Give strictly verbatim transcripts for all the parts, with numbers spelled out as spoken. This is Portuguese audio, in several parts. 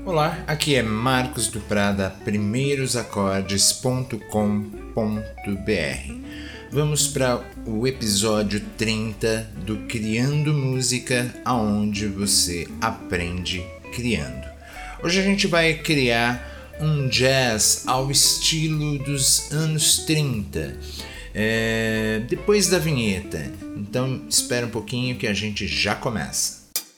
Olá, aqui é Marcos do Prada, primeiros acordes ponto com ponto b r. Vamos para o episódio trinta do Criando Música, aonde você aprende criando. Hoje a gente vai criar um jazz ao estilo dos anos trinta, é, depois da vinheta. Então espera um pouquinho que a gente já começa.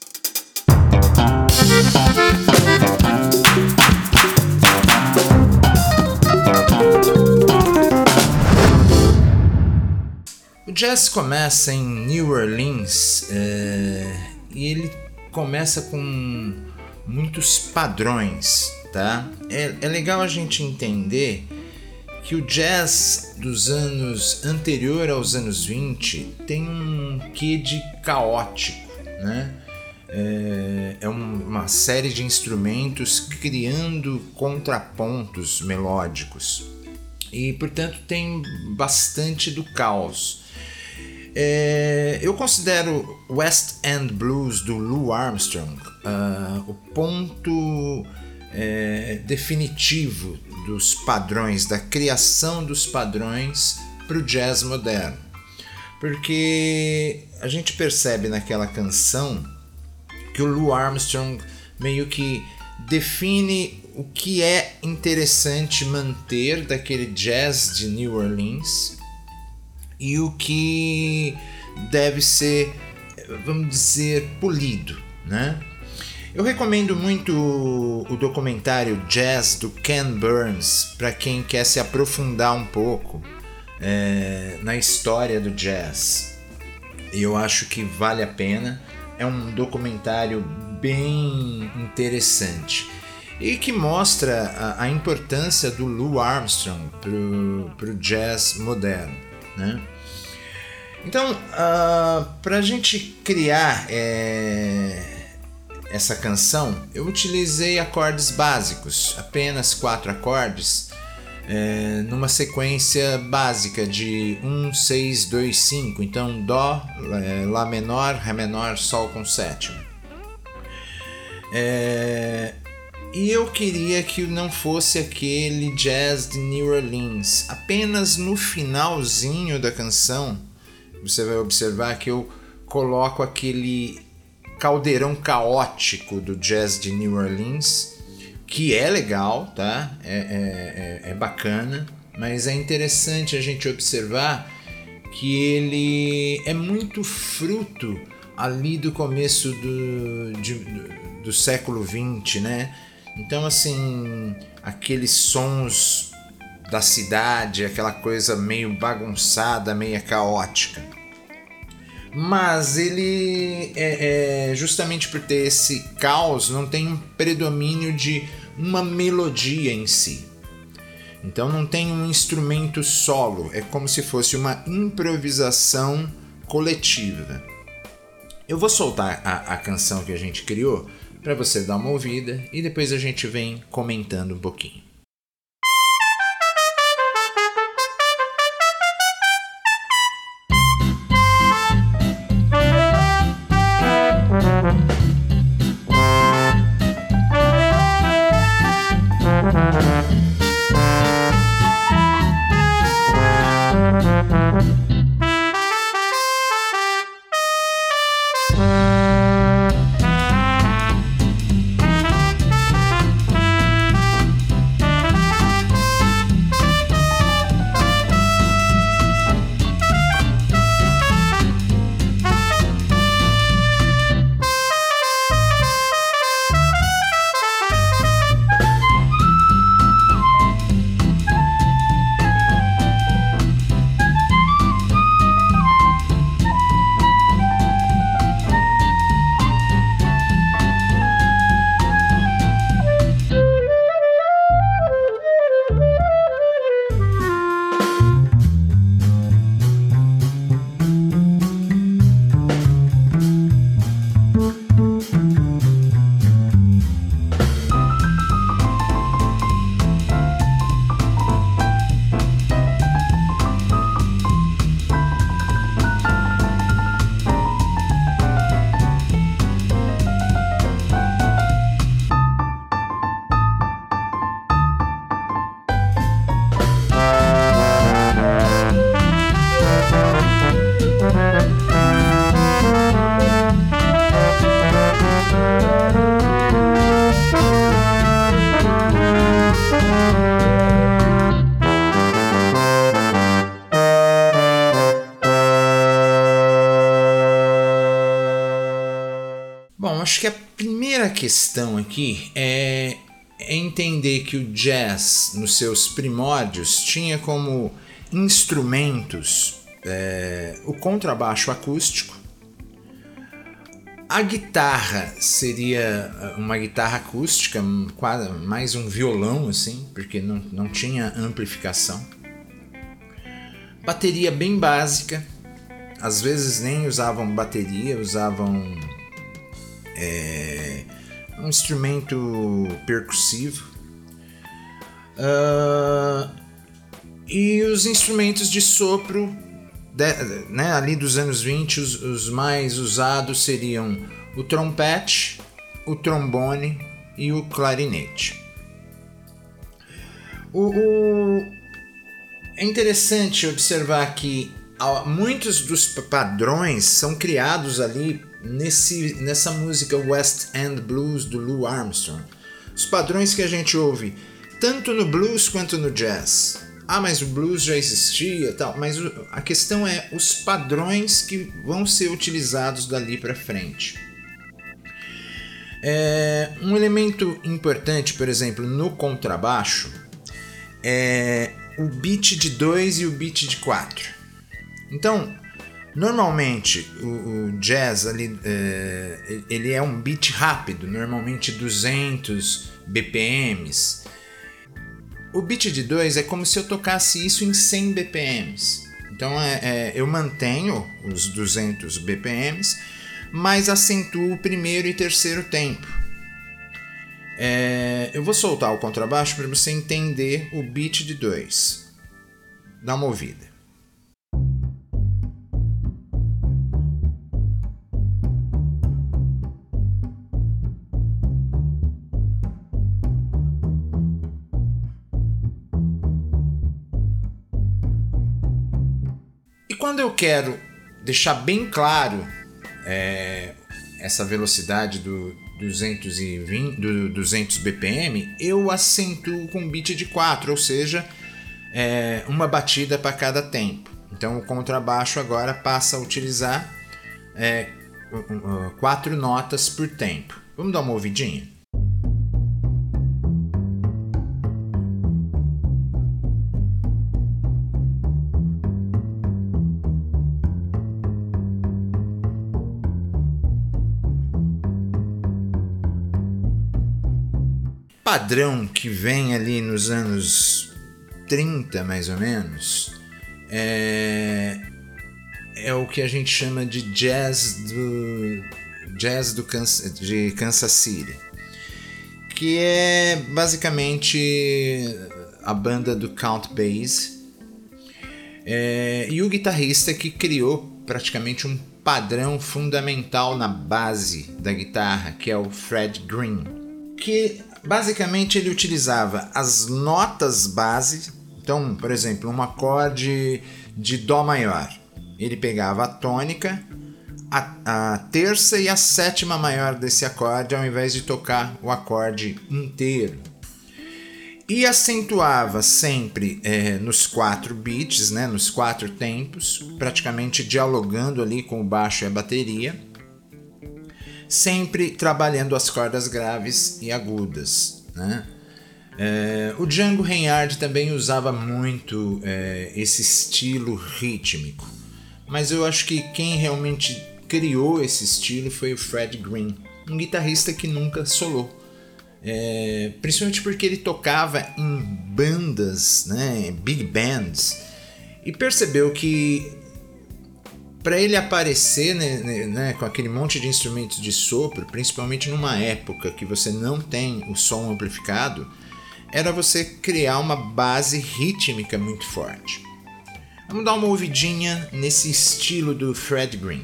O jazz começa em New Orleans é, e ele começa com muitos padrões, tá? É, é legal a gente entender que o jazz dos anos anterior aos anos vinte tem um quê de caótico, né? É, é uma série de instrumentos criando contrapontos melódicos e, portanto, tem bastante do caos. É, eu considero West End Blues do Lou Armstrong uh, o ponto é, definitivo dos padrões, da criação dos padrões para o jazz moderno, porque a gente percebe naquela canção que o Lou Armstrong meio que define o que é interessante manter daquele jazz de New Orleans e o que deve ser, vamos dizer, polido, né? Eu recomendo muito o documentário Jazz do Ken Burns para quem quer se aprofundar um pouco é, na história do jazz. Eu acho que vale a pena. É um documentário bem interessante e que mostra a, a importância do Lou Armstrong para o jazz moderno, né? Então, uh, para a gente criar é, essa canção, eu utilizei acordes básicos, apenas quatro acordes, é, numa sequência básica de um, seis, dois, cinco. Então, Dó, é, Lá menor, Ré menor, Sol com sétima. É, e eu queria que não fosse aquele jazz de New Orleans. Apenas no finalzinho da canção, você vai observar que eu coloco aquele caldeirão caótico do jazz de New Orleans, que é legal, tá? É, é, é bacana, mas é interessante a gente observar que ele é muito fruto ali do começo do, de, do, do século vinte, né? Então, assim, aqueles sons da cidade, aquela coisa meio bagunçada, meio caótica. Mas ele, é, é, justamente por ter esse caos, não tem um predomínio de uma melodia em si. Então não tem um instrumento solo, é como se fosse uma improvisação coletiva. Eu vou soltar a, a canção que a gente criou para você dar uma ouvida e depois a gente vem comentando um pouquinho. acho que a primeira questão aqui é, é entender que o jazz, nos seus primórdios, tinha como instrumentos é, o contrabaixo acústico. A guitarra seria uma guitarra acústica, quase mais um violão, assim, porque não, não tinha amplificação. Bateria bem básica, às vezes nem usavam bateria, usavam é, um instrumento percussivo. Uh, e os instrumentos de sopro, de, né, ali dos anos vinte, os, os mais usados seriam o trompete, o trombone e o clarinete. O, o, é interessante observar que muitos dos padrões são criados ali nesse, nessa música West End Blues do Lou Armstrong. Os padrões que a gente ouve tanto no blues quanto no jazz. Ah, mas o blues já existia, tal. Mas a questão é os padrões que vão ser utilizados dali para frente. É, um elemento importante, por exemplo, no contrabaixo é o beat de dois e o beat de quatro. Então, normalmente o, o jazz ali, é, ele é um beat rápido, normalmente duzentos B P Ms. O beat de dois é como se eu tocasse isso em cem B P Ms. Então é, é, eu mantenho os duzentos B P Ms, mas acentuo o primeiro e terceiro tempo. É, eu vou soltar o contrabaixo para você entender o beat de dois. Dá uma ouvida. E quando eu quero deixar bem claro é, essa velocidade do duzentos e vinte, do duzentos B P M, eu acentuo com beat de quatro, ou seja, é, uma batida para cada tempo. Então o contrabaixo agora passa a utilizar é, quatro notas por tempo. Vamos dar uma ouvidinha? Padrão que vem ali nos anos trinta, mais ou menos, é, é o que a gente chama de jazz do jazz do Kansas, de Kansas City, que é basicamente a banda do Count Basie, é, e o guitarrista que criou praticamente um padrão fundamental na base da guitarra, que é o Fred Green, que basicamente ele utilizava as notas base. Então, por exemplo, um acorde de Dó maior, ele pegava a tônica, a, a terça e a sétima maior desse acorde, ao invés de tocar o acorde inteiro, e acentuava sempre é, nos quatro beats, né, nos quatro tempos, praticamente dialogando ali com o baixo e a bateria, sempre trabalhando as cordas graves e agudas, né? É, o Django Reinhardt também usava muito é, esse estilo rítmico, mas eu acho que quem realmente criou esse estilo foi o Fred Green, um guitarrista que nunca solou, é, principalmente porque ele tocava em bandas, né, big bands, e percebeu que para ele aparecer, né, né, com aquele monte de instrumentos de sopro, principalmente numa época que você não tem o som amplificado, era você criar uma base rítmica muito forte. Vamos dar uma ouvidinha nesse estilo do Fred Green.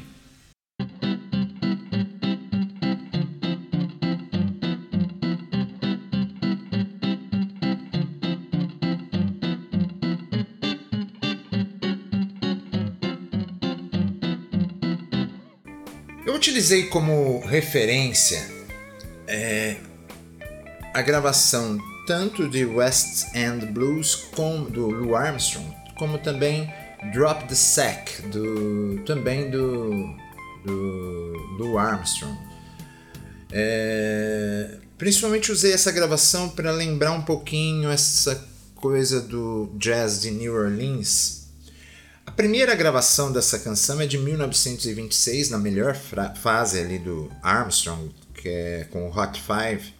Eu utilizei como referência é, a gravação tanto de West End Blues como do Lou Armstrong, como também Drop the Sack, do, também do, do Lou Armstrong. É, principalmente usei essa gravação para lembrar um pouquinho essa coisa do jazz de New Orleans. A primeira gravação dessa canção é de mil novecentos e vinte e seis, na melhor fase ali do Armstrong, que é com o Hot Five.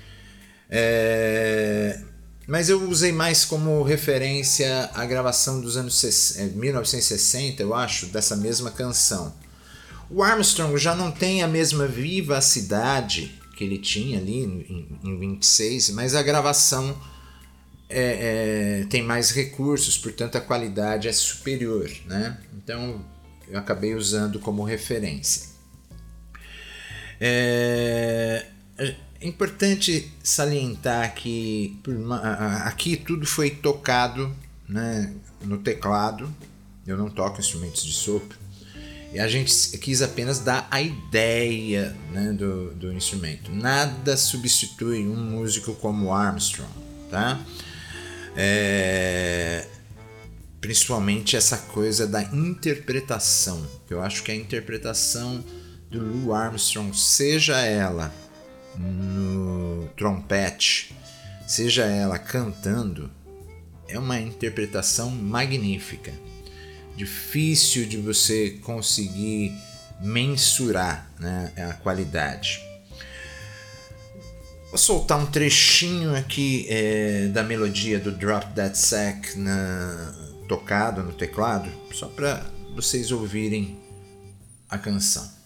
É, mas eu usei mais como referência a gravação dos anos sessenta, mil novecentos e sessenta, eu acho, dessa mesma canção. O Armstrong já não tem a mesma vivacidade que ele tinha ali em, em vinte e seis, mas a gravação é, é, tem mais recursos, portanto a qualidade é superior, né? Então eu acabei usando como referência. É, é importante salientar que aqui tudo foi tocado, né, no teclado. Eu não toco instrumentos de sopro. E a gente quis apenas dar a ideia, né, do, do instrumento. Nada substitui um músico como Armstrong, tá? É, principalmente essa coisa da interpretação. Eu acho que a interpretação do Lou Armstrong, seja ela no trompete, seja ela cantando, é uma interpretação magnífica. Difícil de você conseguir mensurar, né, a qualidade. Vou soltar um trechinho aqui é, da melodia do Drop That Sack na, tocado no teclado, só para vocês ouvirem a canção.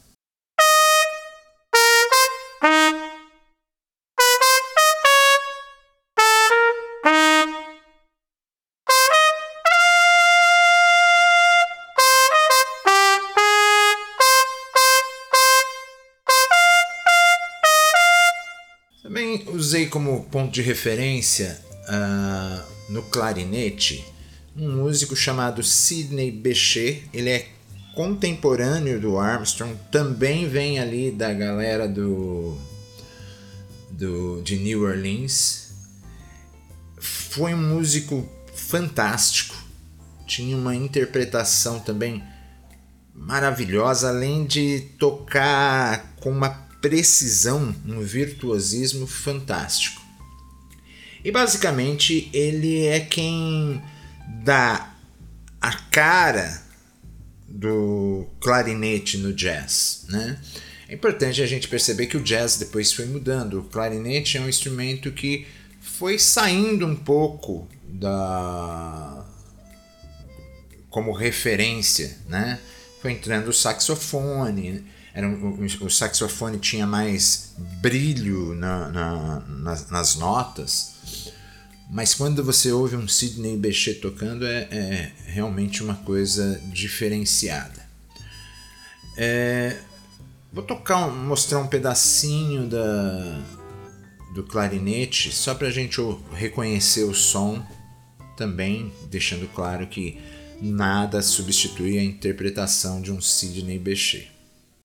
Também usei como ponto de referência uh, no clarinete um músico chamado Sidney Bechet. Ele é contemporâneo do Armstrong, também vem ali da galera do, do de New Orleans. Foi um músico fantástico, tinha uma interpretação também maravilhosa, além de tocar com uma precisão, um virtuosismo fantástico. E basicamente ele é quem dá a cara do clarinete no jazz, né? É importante a gente perceber que o jazz depois foi mudando. O clarinete é um instrumento que foi saindo um pouco da como referência, né? Foi entrando o saxofone. Era um, o saxofone tinha mais brilho na, na, nas, nas notas, mas quando você ouve um Sidney Bechet tocando é, é realmente uma coisa diferenciada. É, vou tocar, mostrar um pedacinho da, do clarinete só para a gente reconhecer o som, também deixando claro que nada substitui a interpretação de um Sidney Bechet.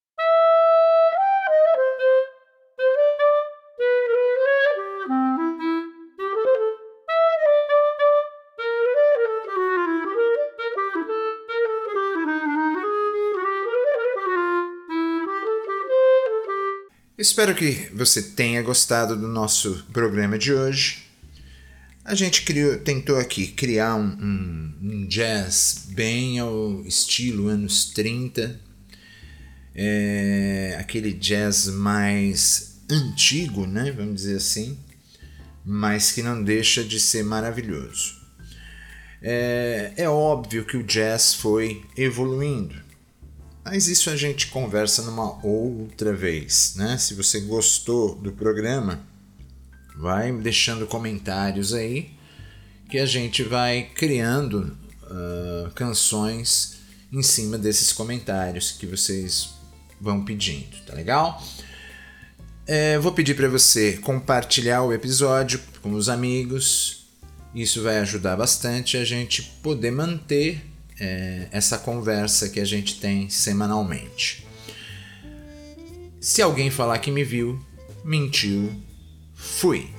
Espero que você tenha gostado do nosso programa de hoje. A gente criou, tentou aqui criar um, um, um jazz bem ao estilo anos trinta, é, aquele jazz mais antigo, né, vamos dizer assim, mas que não deixa de ser maravilhoso. É, é óbvio que o jazz foi evoluindo, mas isso a gente conversa numa outra vez, né? Se você gostou do programa, vai deixando comentários aí, que a gente vai criando uh, canções em cima desses comentários que vocês vão pedindo, tá legal? É, vou pedir para você compartilhar o episódio com os amigos. Isso vai ajudar bastante a gente poder manter É, essa conversa que a gente tem semanalmente. Se alguém falar que me viu, mentiu. Fui!